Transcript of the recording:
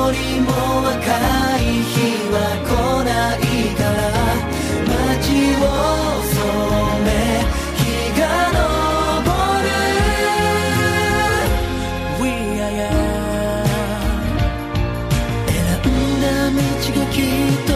りも赤い日は来ないから街を染め日が昇る We are young 選んだ道がきっと